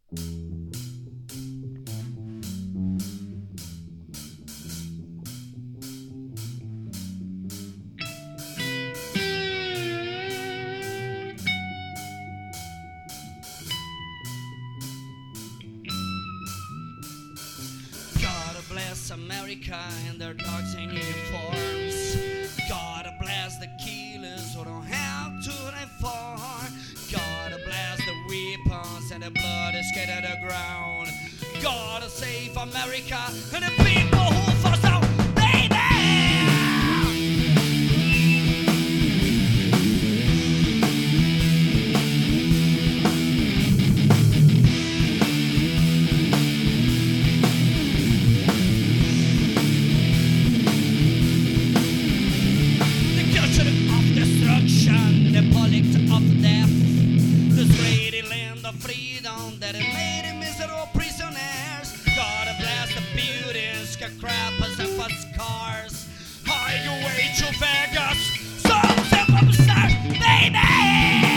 God bless America and their dogs in uniforms. God bless the killers who don't have to reform. God bless the weapons and the blood is scared to the ground. God save America and the people who fall down, baby! The politics of death, this greedy land of freedom that it made miserable prisoners. God bless the buildings, skyscrapers and fast cars. Highway to Vegas, so simple stars, baby!